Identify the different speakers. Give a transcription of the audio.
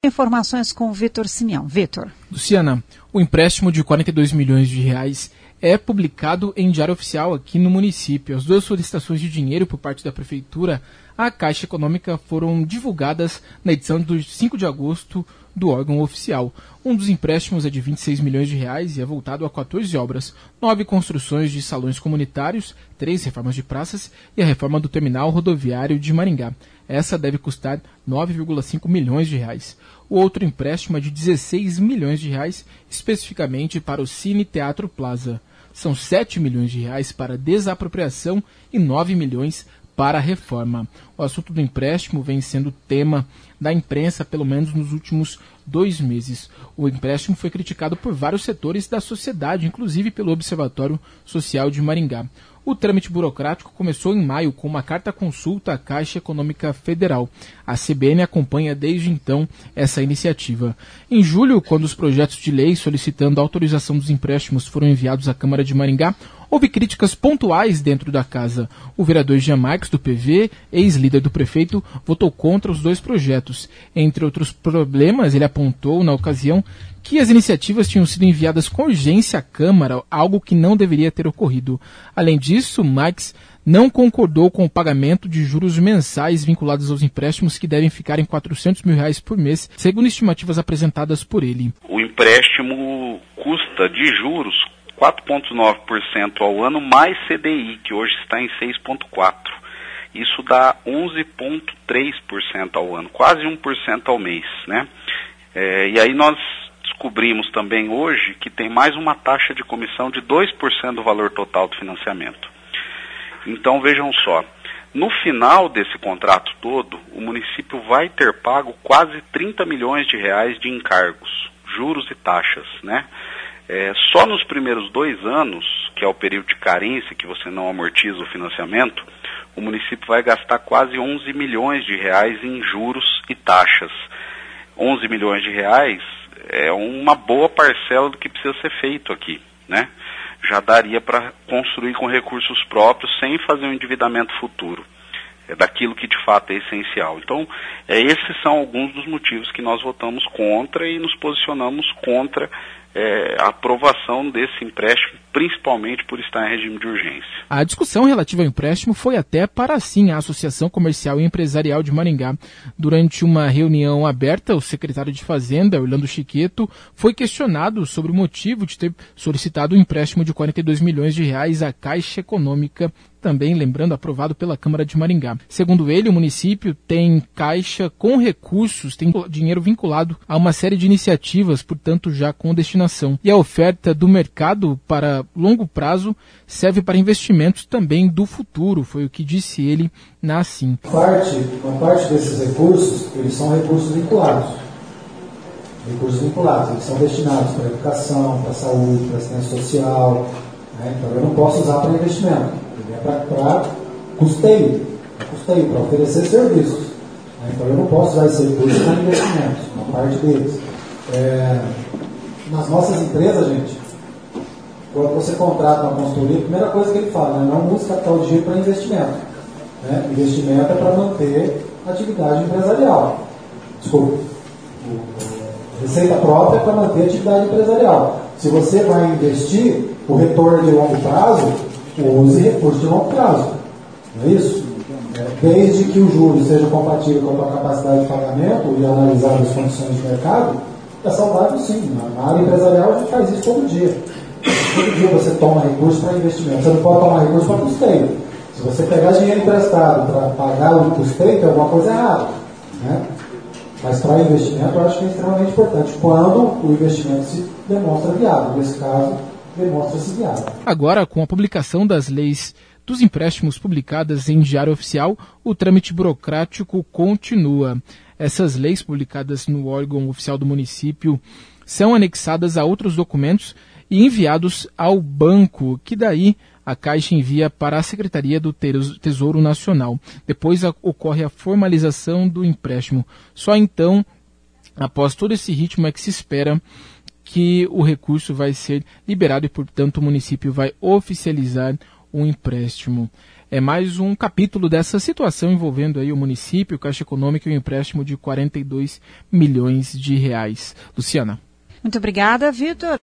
Speaker 1: Informações com o Vitor Simeão. Vitor.
Speaker 2: Luciana, o empréstimo de 42 milhões de reais é publicado em diário oficial aqui no município. As duas solicitações de dinheiro por parte da Prefeitura à Caixa Econômica foram divulgadas na edição do 5 de agosto do órgão oficial. Um dos empréstimos é de 26 milhões de reais e é voltado a 14 obras, 9 construções de salões comunitários, 3 reformas de praças e a reforma do terminal rodoviário de Maringá. Essa deve custar 9,5 milhões de reais. O outro empréstimo é de 16 milhões de reais, especificamente para o Cine Teatro Plaza. São 7 milhões de reais para desapropriação e 9 milhões para a reforma. O assunto do empréstimo vem sendo tema da imprensa pelo menos nos últimos 2 meses. O empréstimo foi criticado por vários setores da sociedade, inclusive pelo Observatório Social de Maringá. O trâmite burocrático começou em maio com uma carta-consulta à Caixa Econômica Federal. A CBN acompanha desde então essa iniciativa. Em julho, quando os projetos de lei solicitando a autorização dos empréstimos foram enviados à Câmara de Maringá, houve críticas pontuais dentro da casa. O vereador Jean Marques, do PV, ex-líder do prefeito, votou contra os 2 projetos. Entre outros problemas, ele apontou, na ocasião, que as iniciativas tinham sido enviadas com urgência à Câmara, algo que não deveria ter ocorrido. Além disso, Marques não concordou com o pagamento de juros mensais vinculados aos empréstimos que devem ficar em R$400 mil por mês, segundo estimativas apresentadas por ele.
Speaker 3: O empréstimo custa de juros 4,9% ao ano mais CDI, que hoje está em 6,4%. Isso dá 11,3% ao ano, quase 1% ao mês, né? E aí nós descobrimos também hoje que tem mais uma taxa de comissão de 2% do valor total do financiamento. Então vejam só, no final desse contrato todo, o município vai ter pago quase 30 milhões de reais de encargos, juros e taxas, né? Só nos primeiros 2 anos, que é o período de carência que você não amortiza o financiamento, o município vai gastar quase 11 milhões de reais em juros e taxas. 11 milhões de reais é uma boa parcela do que precisa ser feito aqui, né? Já daria para construir com recursos próprios sem fazer um endividamento futuro. Daquilo que de fato é essencial. Então, esses são alguns dos motivos que nós votamos contra e nos posicionamos contra a aprovação desse empréstimo, principalmente por estar em regime de urgência.
Speaker 2: A discussão relativa ao empréstimo foi até para, sim, a Associação Comercial e Empresarial de Maringá. Durante uma reunião aberta, o secretário de Fazenda, Orlando Chiqueto, foi questionado sobre o motivo de ter solicitado um empréstimo de 42 milhões de reais à Caixa Econômica, também, lembrando, aprovado pela Câmara de Maringá. Segundo ele, o município tem caixa com recursos, tem dinheiro vinculado a uma série de iniciativas, portanto, já com destinação. E a oferta do mercado para longo prazo serve para investimentos também do futuro, foi o que disse ele na Assim.
Speaker 4: Uma parte desses recursos, eles são recursos vinculados. Eles são destinados para educação, para saúde, para assistência social, né? Então eu não posso usar para investimento. É para custeio, para oferecer serviços. Então eu não posso usar esse recurso para investimentos, uma parte deles. Nas nossas empresas, gente, quando você contrata uma consultoria, a primeira coisa que ele fala, né, não use capital de giro para investimento. Né? Investimento é para manter a atividade empresarial. Receita própria é para manter a atividade empresarial. Se você vai investir, o retorno de longo prazo, use recursos de longo prazo. Não é isso? Desde que o juros seja compatível com a tua capacidade de pagamento e analisar as condições de mercado, é saudável sim. Na área empresarial a gente faz isso todo dia. Todo dia você toma recurso para investimento. Você não pode tomar recurso para custeio. Se você pegar dinheiro emprestado para pagar o custeio, tem alguma coisa errada. Né? Mas para investimento eu acho que é extremamente importante quando o investimento se demonstra viável. Nesse caso, demonstra-se viável.
Speaker 2: Agora, com a publicação das leis dos empréstimos publicadas em Diário Oficial, o trâmite burocrático continua. Essas leis publicadas no órgão oficial do município são anexadas a outros documentos e enviados ao banco, que daí a Caixa envia para a Secretaria do Tesouro Nacional. Depois ocorre a formalização do empréstimo. Só então, após todo esse ritmo, é que se espera que o recurso vai ser liberado e, portanto, o município vai oficializar o empréstimo. é mais um capítulo dessa situação envolvendo aí o município, Caixa Econômica e o empréstimo de 42 milhões de reais. Luciana.
Speaker 1: Muito obrigada, Vitor.